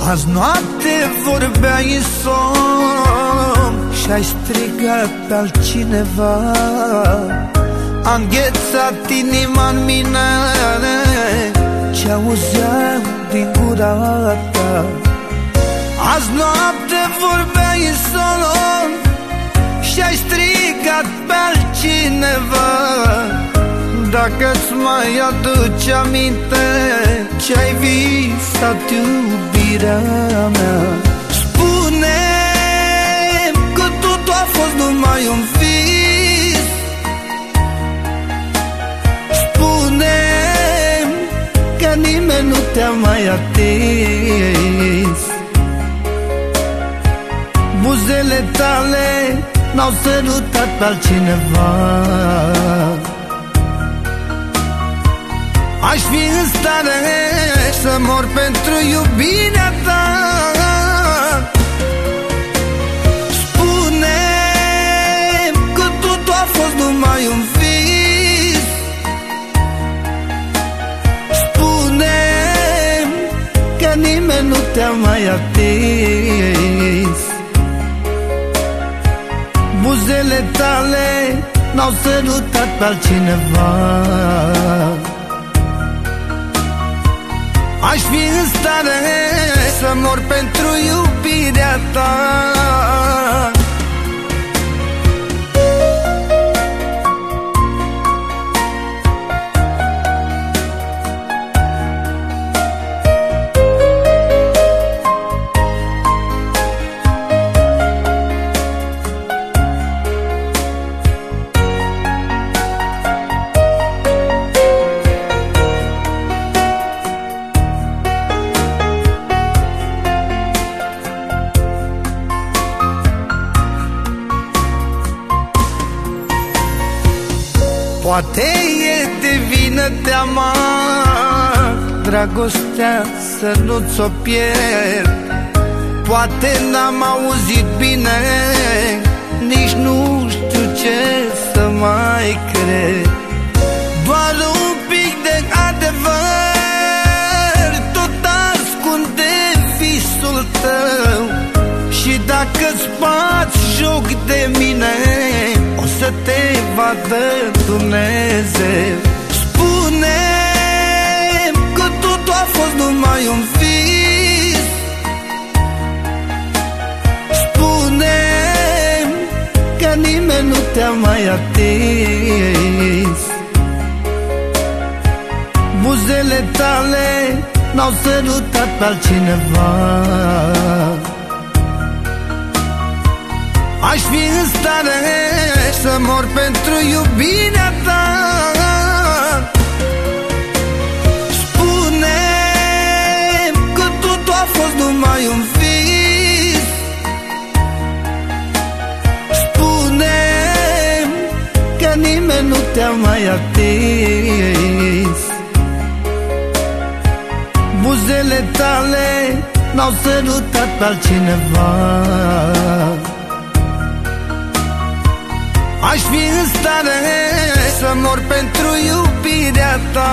Azi noapte vorbeai somn și-ai strigat pe altcineva. A înghețat inima-n mine ce auzeam din gura ta. Azi noapte vorbeai somn și-ai strigat pe altcineva. Dacă-ți mai aduci aminte ce-ai visat iubirea mea, spune-mi că totul a fost numai un vis. Spune-mi că nimeni nu te-a mai atins. Buzele tale n-au sărutat pe altcineva. Aș fi în stare să mor pentru iubirea ta. Spune-mi că totul a fost numai un vis. Spune-mi că nimeni nu te-a mai atins. Buzele tale n-au sărutat pe altcineva. Aș fi în stare să mor pentru iubirea ta. Poate e de vină teama, dragostea să nu-ți-o pierd. Poate n-am auzit bine, nici nu știu ce să mai cred. Doar un pic de adevăr tot ascunde visul tău. Și dacă-ți bați joc de mine, o să te vadă Dumnezeu. Spune-mi că totul a fost numai un vis. Spune-mi că nimeni nu te-a mai atins. Buzele tale n-au sărutat pe altcineva. Aș fi în stare să mor pentru iubirea ta. Spune-mi că totul a fost numai un vis. Spune-mi că nimeni nu te-a mai atins. Buzele tale n-au sărutat pe altcineva. Aș fi în stare să mor pentru iubirea ta.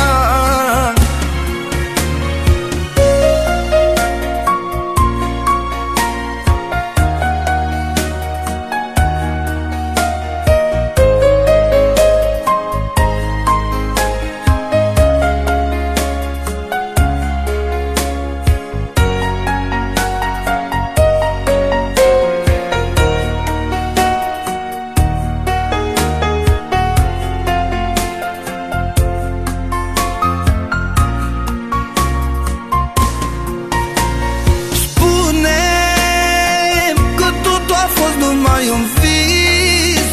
Numai un vis.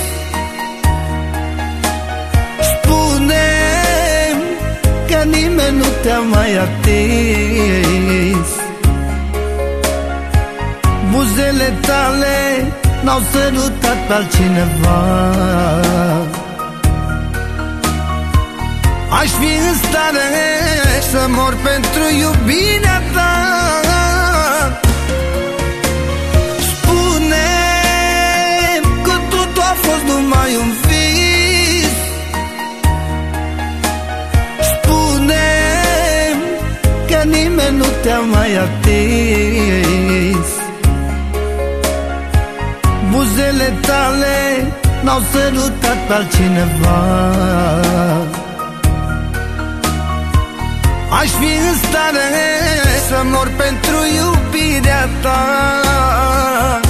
Spune-mi că nimeni nu te-a mai atins. Buzele tale n-au sărutat pe altcineva. Aș fi în stare să mor pentru iubirea ta. Numai un vis. Spune-mi că nimeni nu te-a te-am mai atins. Buzele tale n-au sărutat pe altcineva. Aș fi în stare să mor pentru iubirea ta.